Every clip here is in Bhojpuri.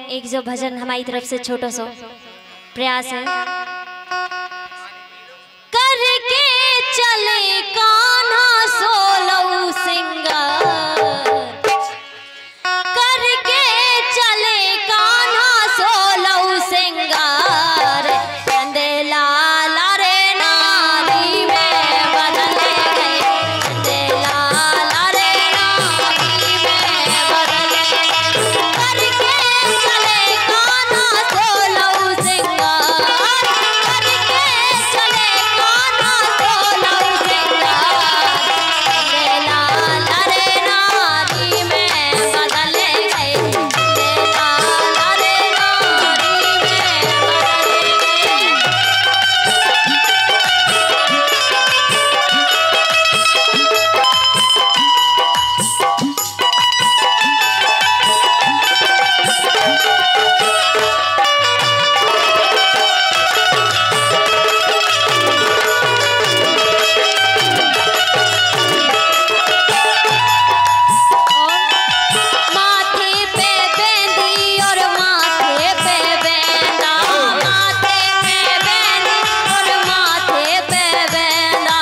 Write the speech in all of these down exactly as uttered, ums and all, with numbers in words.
एक जो भजन हमारी तरफ से छोटा सा प्रयास है। करके चले कान्हा सोलऊ सिंगार, करके चले कान्हा सोलऊ सिंगार, चंदेला लारे नारी में बदल गए, चंदेला लारे नारी में बदल गए। करके चले कान्हा सोलऊ सिंगार, करके चले कान्हा सोलऊ सिंगार, चंदेला लारे नारी में बदल गए, चंदेला लारे नारी में बदल गए। माथे पे बेंदी और माथे पे बेंदा, माथे पे बेंदी और माथे पे बेंदा,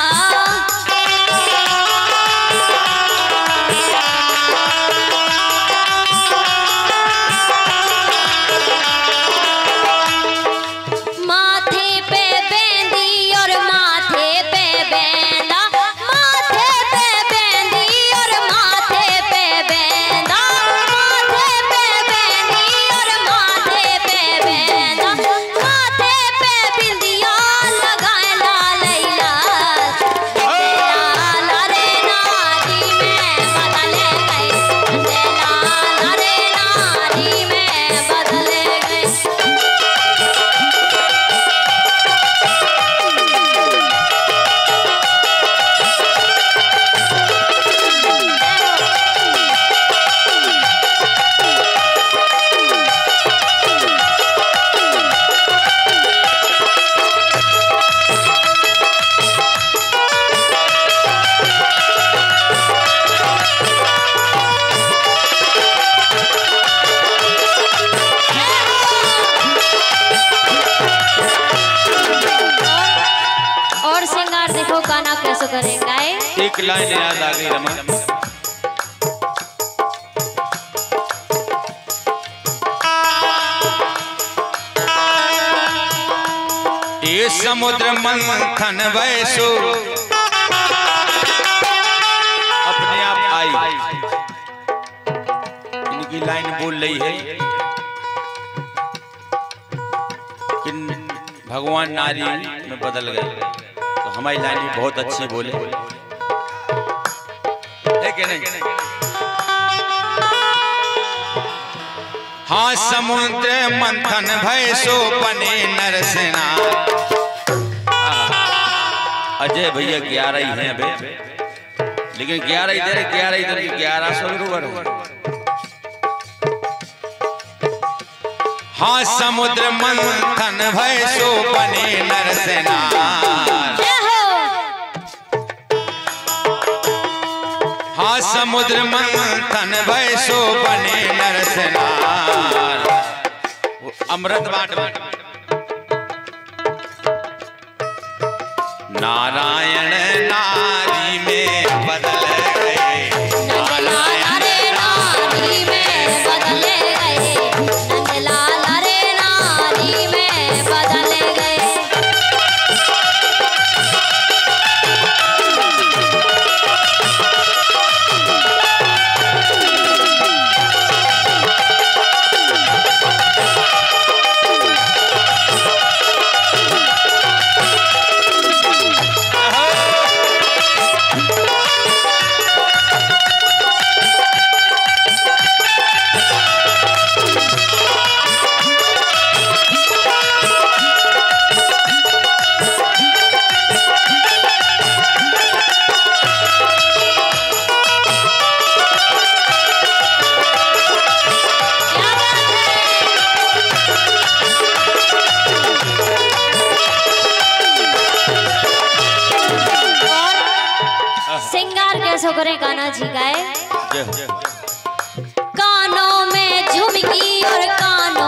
माथे पे बेंदी और माथे पे बेंदा, माथे पे बेंदी और माथे पे बेंदा, माथे पे बेंदी और माथे पे बेंदा, माथे पे बिंदिया लगाए लालैला, चंदेला लारे नारी में बदल गए, चंदेला लारे नारी में बदल गए। और श्रृंगार देखो गाना कैसे करेंगे। एक लाइन याद आ गई रमा। ये समुद्र मंथन वैसो अपने आप आई, इनकी लाइन बोल रही है कि भगवान नारी में बदल गए, तो हमारी लाइन भी बहुत अच्छी बोले है कि नहीं। हाँ समुद्र मंथन भैसो बने नरसेना। अजय भैया ग्यारह ही हैं अबे, लेकिन ग्यारह इधर ग्यारह इधर की ग्यारह सौ रुपये। हाँ समुद्र मंथन भैसो बने नरसेना, हाँ समुद्र मंथन भैसो बने नरसेना। अमृत बाट नारायण नारी में बदल गए, नारायण नारी में बदल गए, नंदलाल रे नारी में बदल गए। करे गाना जी गाए। कानों में झुमकी और कानों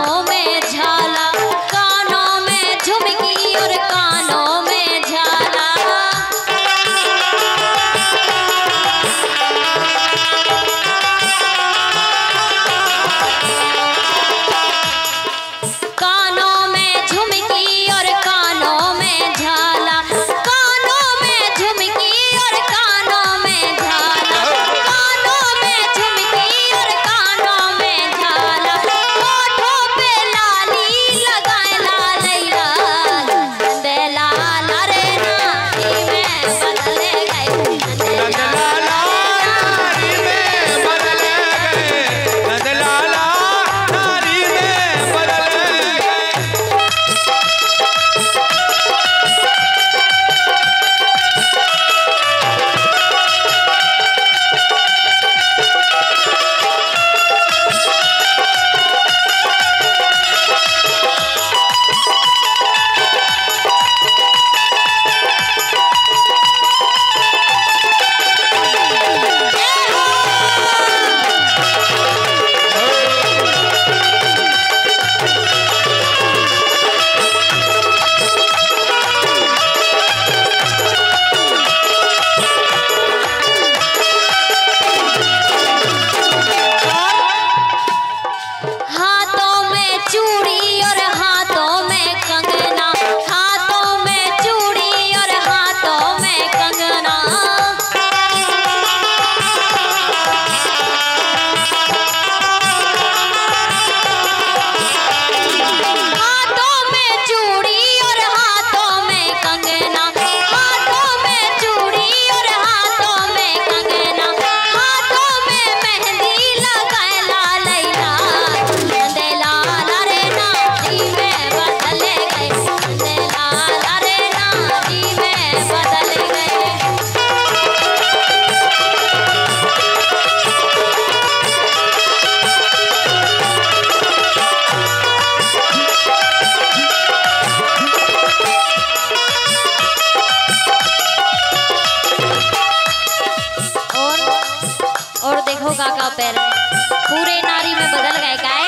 पैर पूरे नारी में बदल गए गाय।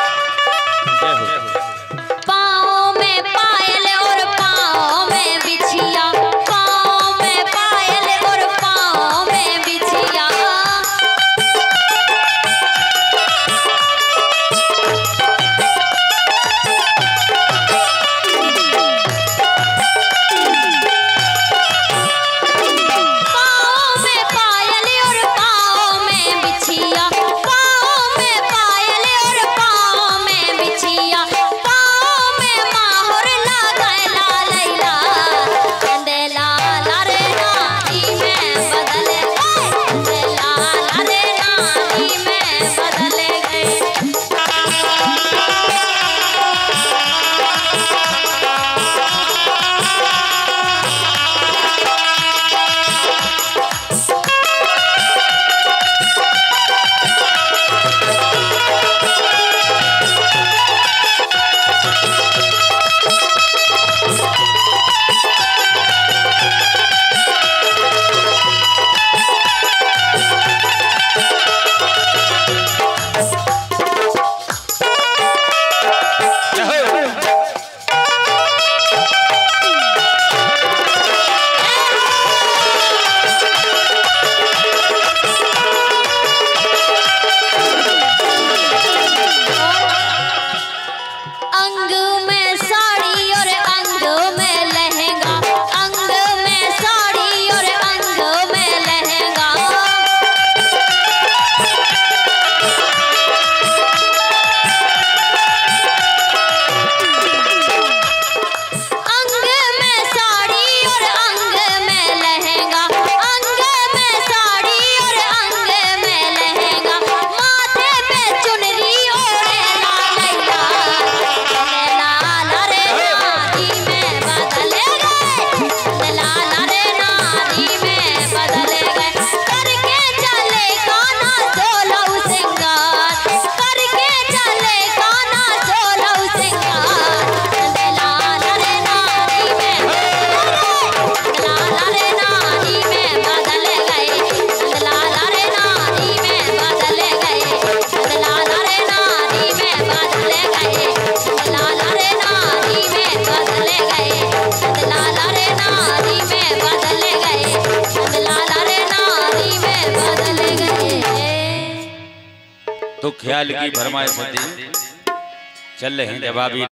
पाँव में पायल और पाँव में बिछिया, पाँव में पायल और पाँव में बिछिया। तो ख्याल की भरमाए सदी चल रहे हैं जवाबी।